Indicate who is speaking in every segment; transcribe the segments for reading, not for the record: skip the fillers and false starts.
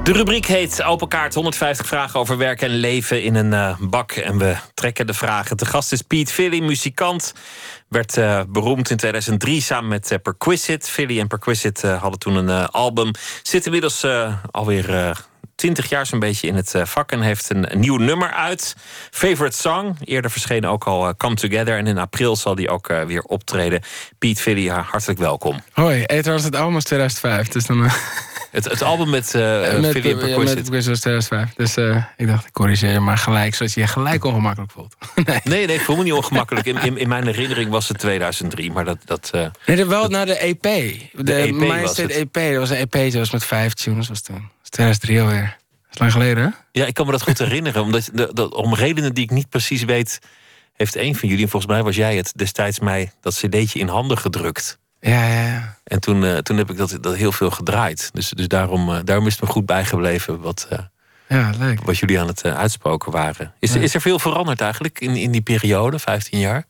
Speaker 1: De rubriek heet Open Kaart, 150 vragen over werk en leven in een bak. En we trekken de vragen. De gast is Pete Philly, muzikant. Werd beroemd in 2003 samen met Perquisite. Philly en Perquisite hadden toen een album. Zit inmiddels alweer 20 jaar zo'n beetje in het vak. En heeft een nieuw nummer uit. Favorite Song. Eerder verschenen ook al Come Together. En in april zal die ook weer optreden. Pete Philly, hartelijk welkom.
Speaker 2: Hoi, trouwens het album was 2005. Dus dan...
Speaker 1: Het album met Philly en Perquisite.
Speaker 2: Ja, met Perquisite was 2005. Dus ik dacht, ik corrigeer je maar gelijk, zodat je je gelijk ongemakkelijk voelt.
Speaker 1: Nee, ik voel me niet ongemakkelijk. In mijn herinnering was het 2003, maar dat
Speaker 2: Nee, wel naar de EP.
Speaker 1: De EP
Speaker 2: Mindset
Speaker 1: was het.
Speaker 2: EP, dat was een EP, dat was met 5 tunes. Was toen. Dat is 2003 alweer. Dat is lang geleden, hè?
Speaker 1: Ja, ik kan me dat goed herinneren. Omdat om redenen die ik niet precies weet, heeft een van jullie, en volgens mij was jij het, destijds mij dat cd'tje in handen gedrukt.
Speaker 2: Ja.
Speaker 1: En toen heb ik dat heel veel gedraaid. Dus daarom is het me goed bijgebleven
Speaker 2: Leuk.
Speaker 1: wat jullie aan het uitspoken waren. Is er veel veranderd eigenlijk in die periode, 15 jaar?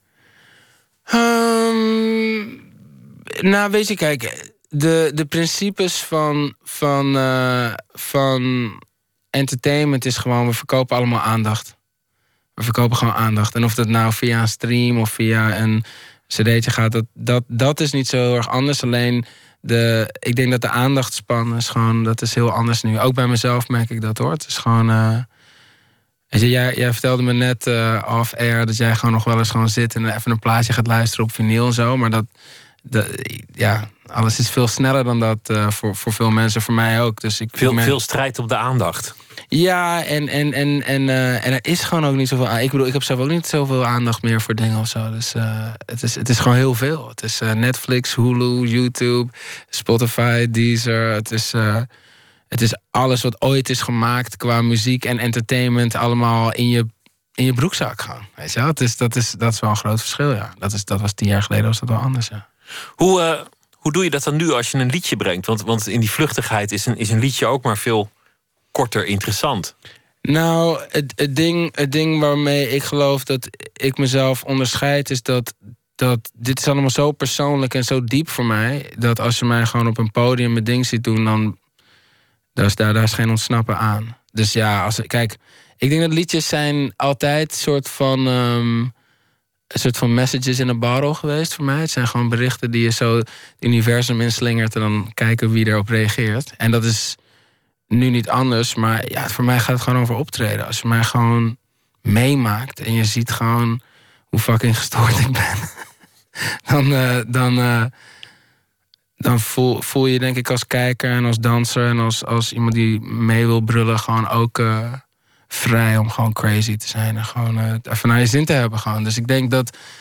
Speaker 2: Nou, weet je, kijk, de principes van entertainment is gewoon, we verkopen allemaal aandacht. We verkopen gewoon aandacht. En of dat nou via een stream of via een cd'tje gaat, dat is niet zo heel erg anders. Alleen, ik denk dat de aandachtspan is gewoon, dat is heel anders nu. Ook bij mezelf merk ik dat, hoor. Het is gewoon... weet je, jij vertelde me net off-air dat jij gewoon nog wel eens gewoon zit en even een plaatje gaat luisteren op vinyl en zo. Maar alles is veel sneller dan dat voor veel mensen, voor mij ook. Dus
Speaker 1: Veel strijd op de aandacht.
Speaker 2: Ja, en er is gewoon ook niet zoveel. Ik bedoel, ik heb zelf ook niet zoveel aandacht meer voor dingen of zo. Dus het is gewoon heel veel. Het is Netflix, Hulu, YouTube, Spotify, Deezer. Het is alles wat ooit is gemaakt qua muziek en entertainment allemaal in je broekzak gaan. Weet je wel? Dat is wel een groot verschil, ja. Dat was 10 jaar geleden, was dat wel anders, ja.
Speaker 1: Hoe doe je dat dan nu als je een liedje brengt? Want in die vluchtigheid is een liedje ook maar veel korter interessant.
Speaker 2: Nou, het ding waarmee ik geloof dat ik mezelf onderscheid is dat dit is allemaal zo persoonlijk en zo diep voor mij, dat als je mij gewoon op een podium mijn ding ziet doen, dan daar is geen ontsnappen aan. Dus ja, kijk, ik denk dat liedjes zijn altijd een soort van messages in a bottle geweest voor mij. Het zijn gewoon berichten die je zo het universum inslingert en dan kijken wie erop reageert. En dat is nu niet anders, maar ja, voor mij gaat het gewoon over optreden. Als je mij gewoon meemaakt en je ziet gewoon hoe fucking gestoord ik ben, dan voel je denk ik als kijker en als danser en als iemand die mee wil brullen gewoon ook vrij om gewoon crazy te zijn en gewoon even naar je zin te hebben gewoon. Dus ik denk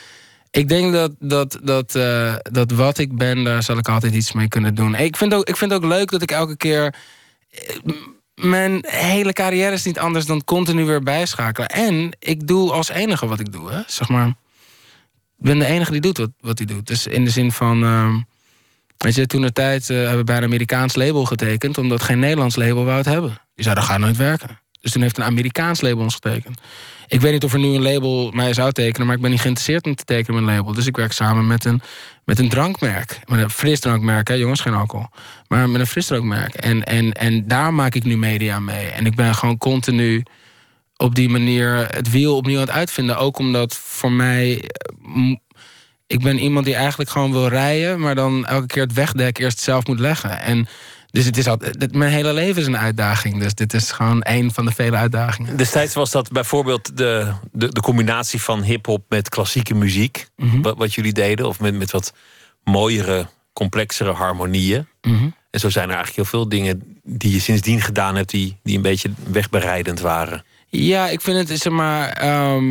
Speaker 2: dat wat ik ben, daar zal ik altijd iets mee kunnen doen. Ik vind ook leuk dat ik elke keer... Mijn hele carrière is niet anders dan continu weer bijschakelen. En ik doe als enige wat ik doe. Hè? Zeg maar, ik ben de enige die doet wat hij doet. Dus in de zin van... weet je, toen de tijd hebben we bij een Amerikaans label getekend, omdat geen Nederlands label wou het hebben. Die zei, dat gaat nooit werken. Dus toen heeft een Amerikaans label ons getekend. Ik weet niet of er nu een label mij zou tekenen, maar ik ben niet geïnteresseerd om te tekenen met een label. Dus ik werk samen met een drankmerk. Met een frisdrankmerk, hè, jongens, geen alcohol. Maar met een frisdrankmerk. En daar maak ik nu media mee. En ik ben gewoon continu op die manier het wiel opnieuw aan het uitvinden. Ook omdat voor mij... ik ben iemand die eigenlijk gewoon wil rijden, maar dan elke keer het wegdek eerst zelf moet leggen. En dus het is altijd, mijn hele leven is een uitdaging. Dus dit is gewoon één van de vele uitdagingen.
Speaker 1: Destijds was dat bijvoorbeeld de combinatie van hiphop met klassieke muziek. Mm-hmm. Wat jullie deden. Of met wat mooiere, complexere harmonieën. Mm-hmm. En zo zijn er eigenlijk heel veel dingen die je sindsdien gedaan hebt die een beetje wegbereidend waren. Ja,
Speaker 2: ik vind het, zeg maar...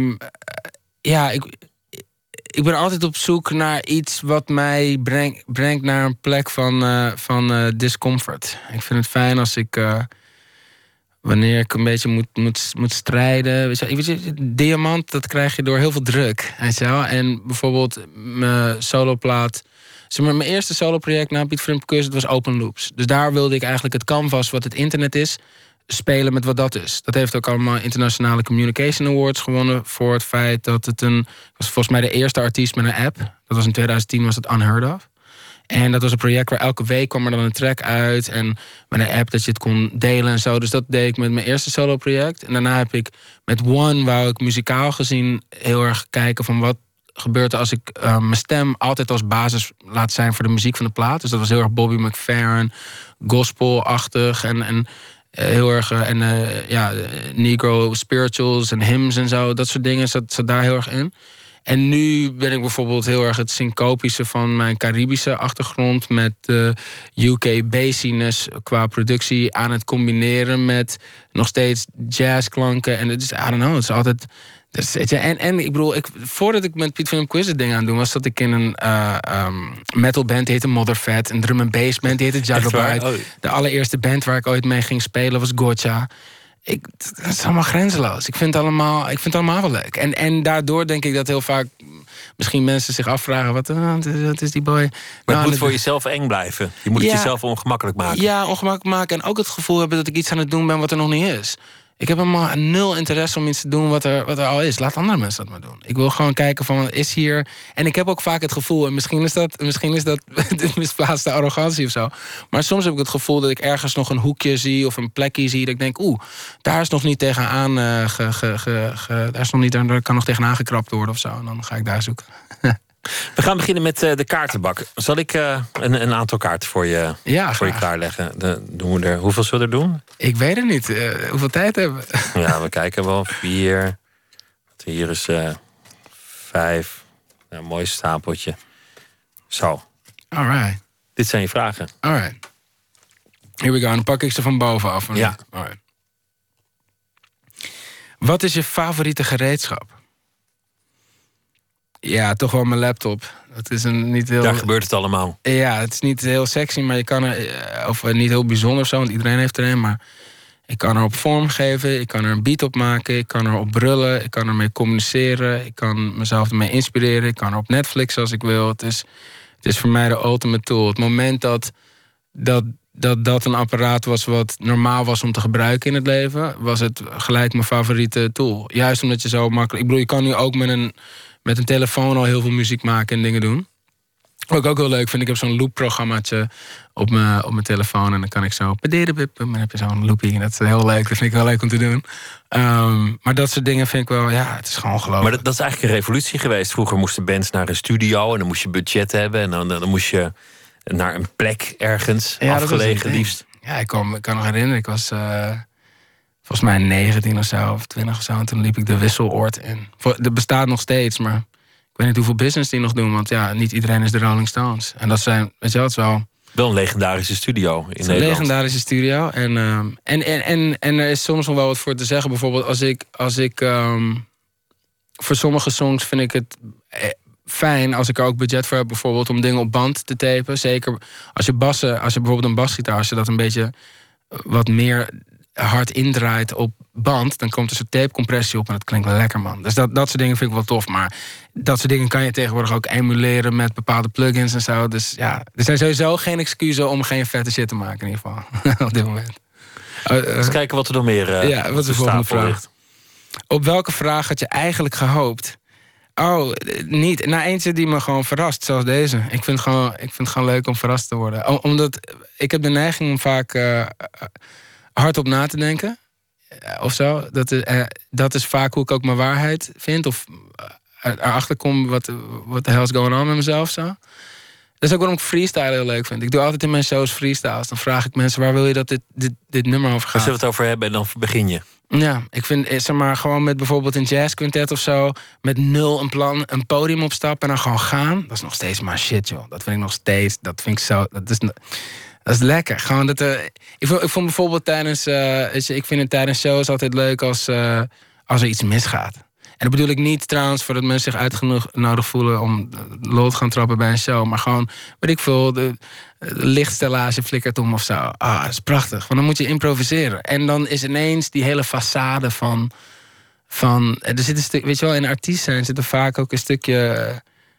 Speaker 2: Ik ben altijd op zoek naar iets wat mij brengt naar een plek van discomfort. Ik vind het fijn als ik... wanneer ik een beetje moet strijden. Weet je, diamant, dat krijg je door heel veel druk. Weet je wel? En bijvoorbeeld mijn soloplaat... Zeg maar, mijn eerste soloproject na Pete Philly Perquisite was Open Loops. Dus daar wilde ik eigenlijk het canvas wat het internet is... spelen met wat dat is. Dat heeft ook allemaal internationale Communication Awards gewonnen... voor het feit dat het was volgens mij de eerste artiest met een app. Dat was in 2010, was het Unheard of. En dat was een project waar elke week kwam er dan een track uit. En met een app dat je het kon delen en zo. Dus dat deed ik met mijn eerste solo project. En daarna heb ik met One, wou ik muzikaal gezien heel erg kijken van wat gebeurt er als ik mijn stem altijd als basis laat zijn voor de muziek van de plaat. Dus dat was heel erg Bobby McFerrin, gospel-achtig en heel erg negro spirituals en hymns en zo. Dat soort dingen zat daar heel erg in. En nu ben ik bijvoorbeeld heel erg het syncopische van mijn Caribische achtergrond met UK bassiness qua productie aan het combineren met nog steeds jazzklanken. En het is, I don't know, het is altijd. En ik bedoel, voordat ik met Piet Philip Quiz het ding aan doen was, zat ik in een metal band die heette Motherfat, een drum and bass band die heette Juggerbyte. Oh. De allereerste band waar ik ooit mee ging spelen was Gotcha. Het is allemaal grenzeloos. Ik vind het allemaal wel leuk. En daardoor denk ik dat heel vaak misschien mensen zich afvragen, wat is die boy?
Speaker 1: Maar het moet voor jezelf eng blijven. Je moet het jezelf ongemakkelijk maken.
Speaker 2: Ja, ongemakkelijk maken. En ook het gevoel hebben dat ik iets aan het doen ben wat er nog niet is. Ik heb helemaal 0 interesse om iets te doen wat er al is. Laat andere mensen dat maar doen. Ik wil gewoon kijken van wat is hier. En ik heb ook vaak het gevoel, en misschien is dat de misplaatste arrogantie of zo. Maar soms heb ik het gevoel dat ik ergens nog een hoekje zie of een plekje zie. Dat ik denk, daar is nog niet tegenaan. Daar kan nog tegenaan gekrapt worden of zo. En dan ga ik daar zoeken.
Speaker 1: We gaan beginnen met de kaartenbak. Zal ik een aantal kaarten voor je klaarleggen? Doen we er, hoeveel zullen we er doen?
Speaker 2: Ik weet het niet. Hoeveel tijd hebben we?
Speaker 1: Ja, we kijken wel. 4. Hier is 5. Nou, mooi stapeltje. Zo.
Speaker 2: Alright.
Speaker 1: Dit zijn je vragen.
Speaker 2: Alright. Here we go. Dan pak ik ze van bovenaf.
Speaker 1: Ja.
Speaker 2: Alright. Wat is je favoriete gereedschap? Ja, toch wel mijn laptop. Dat is niet heel.
Speaker 1: Daar gebeurt het allemaal.
Speaker 2: Ja, het is niet heel sexy, maar je kan of niet heel bijzonder of zo, want iedereen heeft er een. Maar ik kan erop vorm geven, ik kan er een beat op maken, ik kan erop brullen, ik kan ermee communiceren, ik kan mezelf ermee inspireren, ik kan er op Netflix als ik wil. Het is voor mij de ultimate tool. Het moment dat een apparaat was wat normaal was om te gebruiken in het leven, was het gelijk mijn favoriete tool. Juist omdat je zo makkelijk. Ik bedoel, je kan nu ook met een telefoon al heel veel muziek maken en dingen doen. Wat ik ook heel leuk vind, ik heb zo'n loop-programmaatje op mijn telefoon. En dan kan ik zo. En dan heb je zo'n loopie. En dat is heel leuk. Dat vind ik wel leuk om te doen. Maar dat soort dingen vind ik wel. Ja, het is gewoon ongelooflijk.
Speaker 1: Maar dat is eigenlijk een revolutie geweest. Vroeger moesten bands naar een studio. En dan moest je budget hebben. En dan moest je naar een plek ergens. Ja, afgelegen liefst.
Speaker 2: Ja, ik kan nog herinneren. Ik was volgens mij 19 of zo. Of 20 of zo. En toen liep ik de Wisseloord in. Dat bestaat nog steeds. Maar ik weet niet hoeveel business die nog doen. Want ja, niet iedereen is de Rolling Stones. En dat zijn, weet je wel, het is
Speaker 1: wel een legidarische studio in Nederland.
Speaker 2: Een legendarische studio. En er is soms nog wel wat voor te zeggen. Bijvoorbeeld als ik voor sommige songs vind ik het fijn als ik er ook budget voor heb, bijvoorbeeld om dingen op band te tapen. Zeker als je bijvoorbeeld een basgitaar, als je dat een beetje wat meer hard indraait op band, dan komt er zo'n tapecompressie op en dat klinkt wel lekker, man. Dus dat soort dingen vind ik wel tof. Maar dat soort dingen kan je tegenwoordig ook emuleren met bepaalde plugins en zo. Dus ja, er zijn sowieso geen excuses om geen vette shit te maken in ieder geval. Op dit moment.
Speaker 1: Eens kijken wat er nog meer
Speaker 2: wat is de volgende vraag? Ligt. Op welke vraag had je eigenlijk gehoopt? Oh, niet. Nou, eentje die me gewoon verrast, zoals deze. Ik vind het gewoon leuk om verrast te worden. Omdat ik heb de neiging om vaak hardop na te denken. Of zo. Dat is vaak hoe ik ook mijn waarheid vind. Of erachter kom wat de hell is going on met mezelf. Zo. Dat is ook waarom ik freestyle heel leuk vind. Ik doe altijd in mijn shows freestyles. Dan vraag ik mensen, waar wil je dat dit nummer over gaat?
Speaker 1: Als we het over hebben, dan begin je.
Speaker 2: Ja, ik vind, zeg maar, gewoon met bijvoorbeeld een jazzquintet of zo, met 0 een plan, een podium opstappen en dan gewoon gaan. Dat is nog steeds maar shit, joh. Dat vind ik nog steeds, dat vind ik zo, dat is lekker. Gewoon dat, ik vond bijvoorbeeld ik vind het tijdens shows altijd leuk als er iets misgaat. En dat bedoel ik niet trouwens voordat mensen zich uitgenodigd voelen om lol te gaan trappen bij een show. Maar gewoon, weet ik veel, de lichtstellage flikkert om of zo. Ah, dat is prachtig. Want dan moet je improviseren. En dan is ineens die hele façade van er zit een stuk, weet je wel, in artiest zijn zit er vaak ook een stukje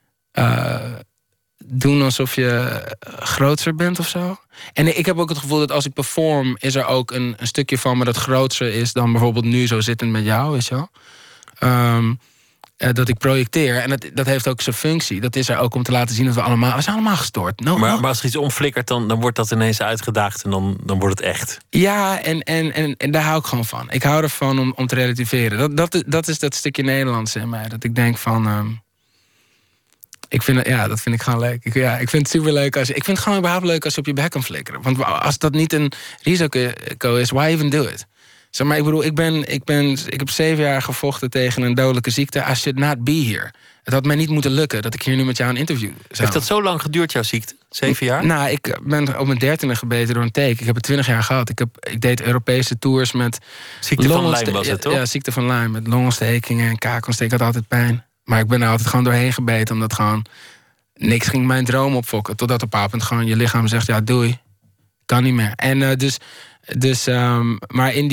Speaker 2: doen alsof je grootser bent of zo. En ik heb ook het gevoel dat als ik perform, is er ook een stukje van me dat grootser is dan bijvoorbeeld nu zo zittend met jou, weet je wel. dat ik projecteer. En dat heeft ook zijn functie. Dat is er ook om te laten zien dat we zijn allemaal gestoord.
Speaker 1: Maar als er iets omflikkert, dan wordt dat ineens uitgedaagd en dan wordt het echt.
Speaker 2: Ja, en daar hou ik gewoon van. Ik hou ervan om te relativeren. Dat is dat stukje Nederlands in mij. Dat ik denk van... dat vind ik gewoon leuk. Ik vind het superleuk ik vind het gewoon überhaupt leuk als je op je bek kan flikkeren. Want als dat niet een risico is, why even do it? Zeg maar, ik bedoel, ik heb 7 jaar gevochten tegen een dodelijke ziekte. I should not be here. Het had mij niet moeten lukken dat ik hier nu met jou een interview zou.
Speaker 1: Heeft dat zo lang geduurd, jouw ziekte? 7 jaar?
Speaker 2: Nou, ik ben op mijn 13e gebeten door een teek. Ik heb het 20 jaar gehad. Ik deed Europese tours met...
Speaker 1: Ziekte van Lyme was het, toch?
Speaker 2: Ja, ziekte van Lyme. Met longontstekingen en kaakontsteking. Ik had altijd pijn. Maar ik ben er altijd gewoon doorheen gebeten. Omdat gewoon niks ging mijn droom opfokken. Totdat op een bepaald moment gewoon je lichaam zegt... ja, doei. Kan niet meer. En maar in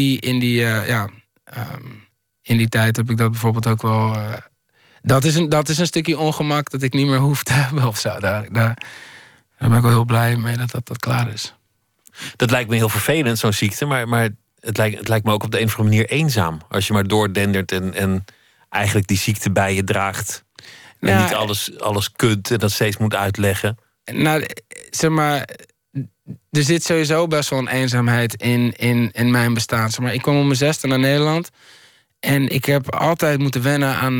Speaker 2: die tijd heb ik dat bijvoorbeeld ook wel... Dat is een stukje ongemak dat ik niet meer hoef te hebben of zo. Daar ben ik wel heel blij mee dat klaar is.
Speaker 1: Dat lijkt me heel vervelend, zo'n ziekte. Maar het lijkt me ook op de een of andere manier eenzaam. Als je maar doordendert en eigenlijk die ziekte bij je draagt. En niet alles kunt en dat steeds moet uitleggen.
Speaker 2: Nou, zeg maar... Er zit sowieso best wel een eenzaamheid in mijn bestaan. Zeg maar, ik kwam op mijn 6e naar Nederland. En ik heb altijd moeten wennen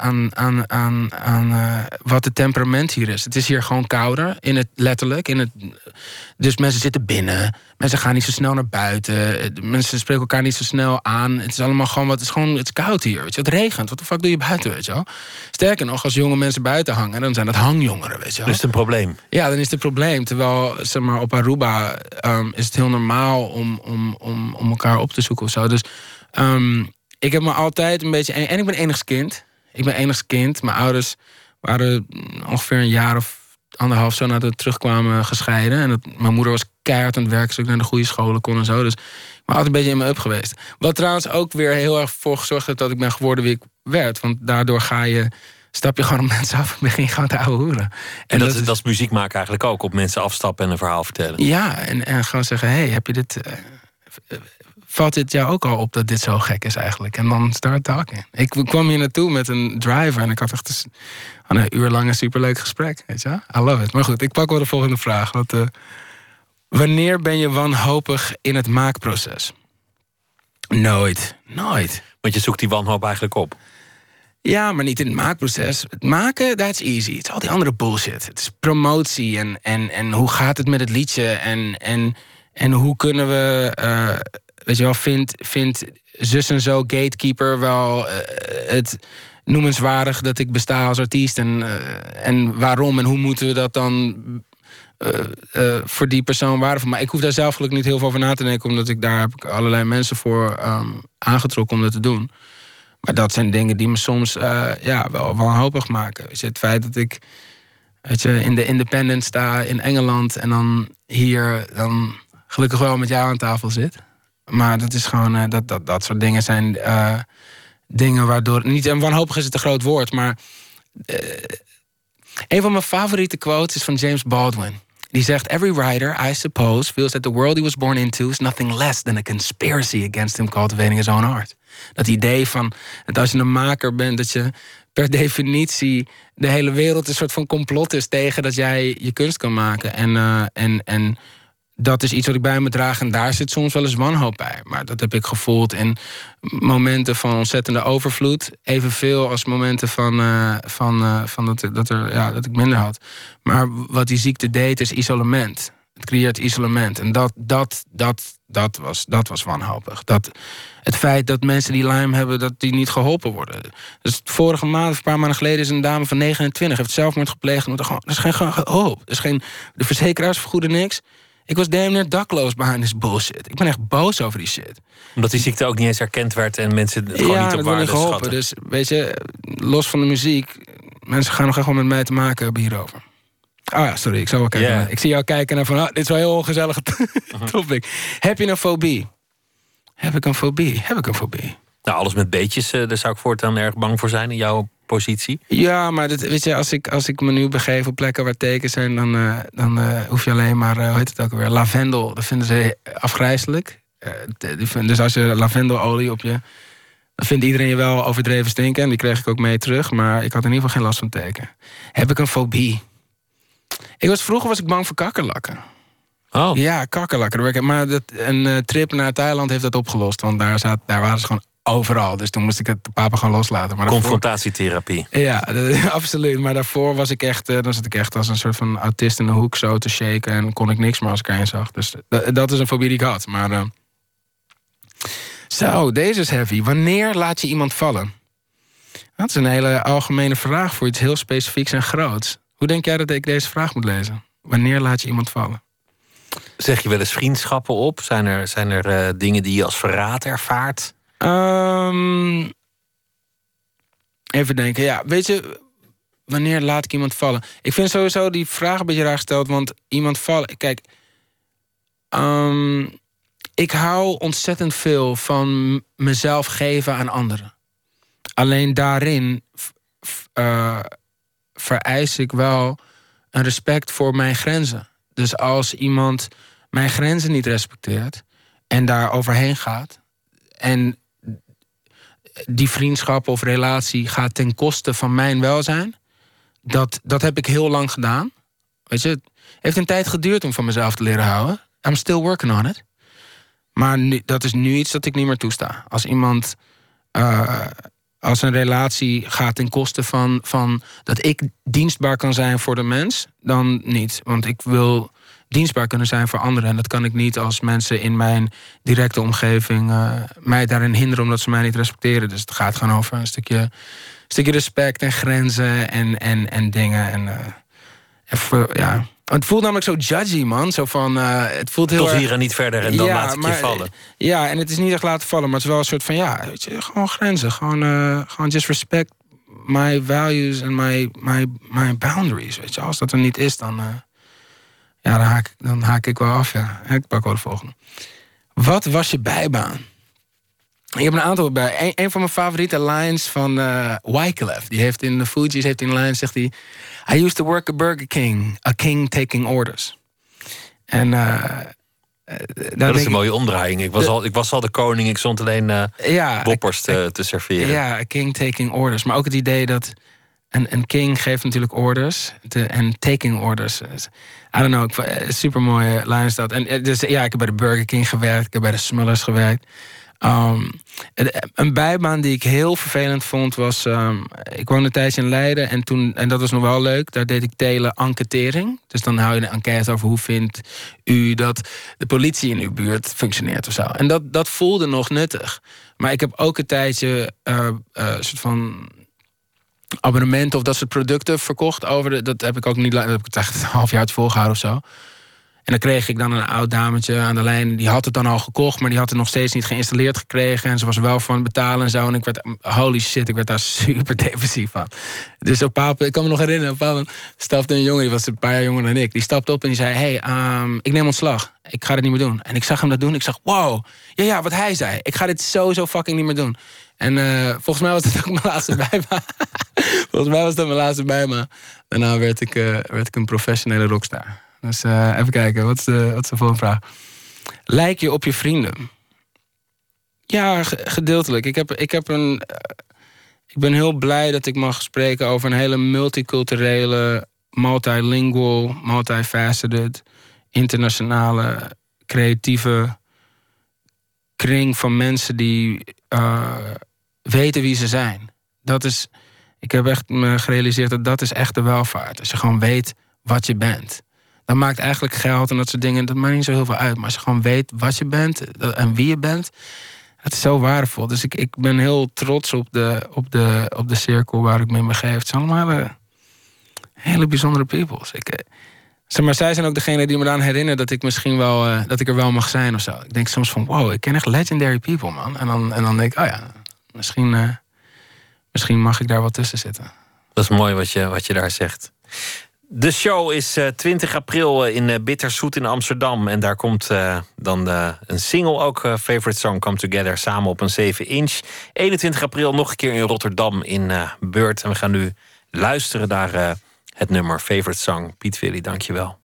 Speaker 2: aan wat het temperament hier is. Het is hier gewoon kouder, letterlijk. Dus mensen zitten binnen. Mensen gaan niet zo snel naar buiten. Mensen spreken elkaar niet zo snel aan. Het is allemaal gewoon het is koud hier. Weet je? Het regent. Wat de fuck doe je buiten, weet je wel? Sterker nog, als jonge mensen buiten hangen, dan zijn dat hangjongeren, weet je wel.
Speaker 1: Dus het een probleem?
Speaker 2: Ja, dan is het een probleem. Terwijl, zeg maar, op Aruba is het heel normaal om elkaar op te zoeken of zo. Dus ik heb me altijd een beetje... En ik ben enigst kind. Mijn ouders waren ongeveer een jaar of 1,5 zo nadat we terugkwamen gescheiden. En mijn moeder was keihard aan het werken, zodat ik naar de goede scholen kon en zo. Dus ik ben altijd een beetje in me up geweest. Wat trouwens ook weer heel erg voor gezorgd heeft dat ik ben geworden wie ik werd. Want daardoor stap je gewoon op mensen af en begin je gewoon te ouwe hoeren.
Speaker 1: En dat is muziek maken eigenlijk ook. Op mensen afstappen en een verhaal vertellen.
Speaker 2: Ja, en gewoon zeggen, hey, heb je dit... valt het jou ook al op dat dit zo gek is eigenlijk? En dan start talking. Ik kwam hier naartoe met een driver en ik had echt een uur lang een superleuk gesprek. Weet je? I love it. Maar goed, ik pak wel de volgende vraag. Wanneer ben je wanhopig in het maakproces? Nooit.
Speaker 1: Want je zoekt die wanhoop eigenlijk op.
Speaker 2: Ja, maar niet in het maakproces. Het maken, that's easy. Het is al die andere bullshit. Het is promotie en hoe gaat het met het liedje en hoe kunnen we... weet je wel, vindt zus en zo gatekeeper wel het noemenswaardig dat ik besta als artiest en waarom en hoe moeten we dat dan voor die persoon waardevol. Maar ik hoef daar zelf gelukkig niet heel veel over na te denken, omdat daar heb ik allerlei mensen voor aangetrokken om dat te doen. Maar dat zijn dingen die me soms wel wanhopig maken. Weet je, het feit dat ik in de Independent sta in Engeland en dan hier dan gelukkig wel met jou aan tafel zit. Maar dat is gewoon, dat soort dingen zijn dingen waardoor... Niet, en wanhopig is het een groot woord, maar... een van mijn favoriete quotes is van James Baldwin. Die zegt, every writer, I suppose, feels that the world he was born into is nothing less than a conspiracy against him cultivating his own art. Dat idee van, dat als je een maker bent, dat je per definitie de hele wereld een soort van complot is tegen dat jij je kunst kan maken. En dat is iets wat ik bij me draag en daar zit soms wel eens wanhoop bij. Maar dat heb ik gevoeld in momenten van ontzettende overvloed. Evenveel als momenten van dat ik minder had. Maar wat die ziekte deed is isolement. Het creëert isolement. En dat was wanhopig. Het feit dat mensen die Lyme hebben, dat die niet geholpen worden. Dus vorige maand, of een paar maanden geleden, is een dame van 29... heeft zelfmoord gepleegd. Er is geen hoop. De verzekeraars vergoeden niks. Ik was damn near dakloos behind this bullshit. Ik ben echt boos over die shit.
Speaker 1: Omdat die ziekte ook niet eens erkend werd en mensen het gewoon niet op waarde schatten.
Speaker 2: Dus weet je, los van de muziek, mensen gaan nog echt wel met mij te maken hebben hierover. Ah ja, sorry, ik zal wel kijken. Yeah. Ik zie jou kijken naar van, dit is wel een heel ongezellig topic. Heb je een fobie? Heb ik een fobie?
Speaker 1: Nou, alles met beetjes, daar zou ik voortaan erg bang voor zijn in jouw positie.
Speaker 2: Ja, maar weet je, als ik me nu begeef op plekken waar tekens zijn, dan hoef je alleen maar, hoe heet het ook alweer, lavendel. Dat vinden ze afgrijselijk. Dus als je lavendelolie op je Dan vindt iedereen je wel overdreven stinken. En die kreeg ik ook mee terug. Maar ik had in ieder geval geen last van teken. Heb ik een fobie? Vroeger was ik bang voor kakkerlakken.
Speaker 1: Oh.
Speaker 2: Ja, kakkerlakken. Maar een trip naar Thailand heeft dat opgelost. Want daar waren ze gewoon overal. Dus toen moest ik het papa gewoon loslaten. Maar
Speaker 1: confrontatietherapie.
Speaker 2: Ja, absoluut. Maar daarvoor was ik echt, dan zat ik echt als een soort van autist in de hoek zo te shaken. En kon ik niks meer als ik erin zag. Dus dat is een fobie die ik had. Maar zo, deze is heavy. Wanneer laat je iemand vallen? Dat is een hele algemene vraag voor iets heel specifieks en groots. Hoe denk jij dat ik deze vraag moet lezen? Wanneer laat je iemand vallen?
Speaker 1: Zeg je wel eens vriendschappen op? Zijn er dingen die je als verraad ervaart?
Speaker 2: Even denken. Ja, weet je, wanneer laat ik iemand vallen? Ik vind sowieso die vraag een beetje raar gesteld. Want iemand vallen... Kijk, ik hou ontzettend veel van mezelf geven aan anderen. Alleen daarin vereis ik wel een respect voor mijn grenzen. Dus als iemand mijn grenzen niet respecteert en daar overheen gaat en die vriendschap of relatie gaat ten koste van mijn welzijn, dat heb ik heel lang gedaan. Weet je, het heeft een tijd geduurd om van mezelf te leren houden. I'm still working on it. Maar dat is nu iets dat ik niet meer toesta. Als iemand, als een relatie gaat ten koste van dat ik dienstbaar kan zijn voor de mens, dan niet. Want ik wil dienstbaar kunnen zijn voor anderen. En dat kan ik niet als mensen in mijn directe omgeving mij daarin hinderen omdat ze mij niet respecteren. Dus het gaat gewoon over een stukje respect en grenzen en dingen. Ja. Het voelt namelijk zo judgy, man. Zo van, het voelt heel
Speaker 1: tot hier en niet verder en dan laat ik je vallen.
Speaker 2: Ja, en het is niet echt laten vallen, maar het is wel een soort van, ja, weet je, gewoon grenzen. Gewoon just respect my values en my boundaries. Weet je, als dat er niet is, dan haak ik wel af. Ja. Ik pak wel de volgende. Wat was je bijbaan? Ik heb een aantal bij. Een van mijn favoriete lines van Wyclef. Die heeft in de Fugees, heeft in een lijn, zegt hij: I used to work at Burger King, a king taking orders. En
Speaker 1: dat is een mooie omdraaiing. Ik was al de koning, ik stond alleen boppers te serveren.
Speaker 2: Ja, a king taking orders. Maar ook het idee dat een king geeft natuurlijk orders. En taking orders. I don't know, super mooie lijn is dat. En dus ja, ik heb bij de Burger King gewerkt, ik heb bij de Smullers gewerkt. Een bijbaan die ik heel vervelend vond was, ik woonde een tijdje in Leiden en dat was nog wel leuk. Daar deed ik tele-enquêtering. Dus dan hou je een enquête over hoe vindt u dat de politie in uw buurt functioneert of zo. En dat voelde nog nuttig. Maar ik heb ook een tijdje soort van abonnementen of dat soort producten verkocht. Dat heb ik ook niet, dat heb ik het echt een half jaar volgehouden of zo. En dan kreeg ik dan een oud dametje aan de lijn. Die had het dan al gekocht, maar die had het nog steeds niet geïnstalleerd gekregen. En ze was wel van het betalen en zo. En ik werd, holy shit, ik werd daar super defensief van. Dus op papa, ik kan me nog herinneren, op papa stapte een jongen, die was een paar jaar jonger dan ik. Die stapte op en die zei, hey, ik neem ontslag. Ik ga dit niet meer doen. En ik zag hem dat doen. Ik zag, wow, ja, wat hij zei. Ik ga dit sowieso fucking niet meer doen. En volgens mij was dat ook mijn laatste bijbaan. Volgens mij was dat mijn laatste bijbaan. Daarna werd ik een professionele rockstar. Dus even kijken, wat is de volgende vraag? Lijk je op je vrienden? Ja, gedeeltelijk. Ik ben heel blij dat ik mag spreken over een hele multiculturele, multilingual, multifaceted, internationale, creatieve kring van mensen die weten wie ze zijn. Ik heb echt me gerealiseerd dat is echt de welvaart. Als je gewoon weet wat je bent. Dat maakt eigenlijk geld en dat soort dingen, dat maakt niet zo heel veel uit. Maar als je gewoon weet wat je bent en wie je bent, dat is zo waardevol. Dus ik ben heel trots op de cirkel waar ik me in begeef. Het zijn allemaal hele bijzondere peoples. Zeg maar, zij zijn ook degene die me eraan herinneren dat ik misschien wel dat ik er wel mag zijn of zo. Ik denk soms van, wow, ik ken echt legendary people, man. En dan denk ik, oh ja, misschien mag ik daar wel tussen zitten.
Speaker 1: Dat is mooi wat je daar zegt. De show is 20 april in Bitterzoet in Amsterdam. En daar komt dan een single ook, Favorite Song Come Together, samen op een 7-inch. 21 april nog een keer in Rotterdam in Beurt. En we gaan nu luisteren naar het nummer Favorite Song. Piet Villy, dank je wel.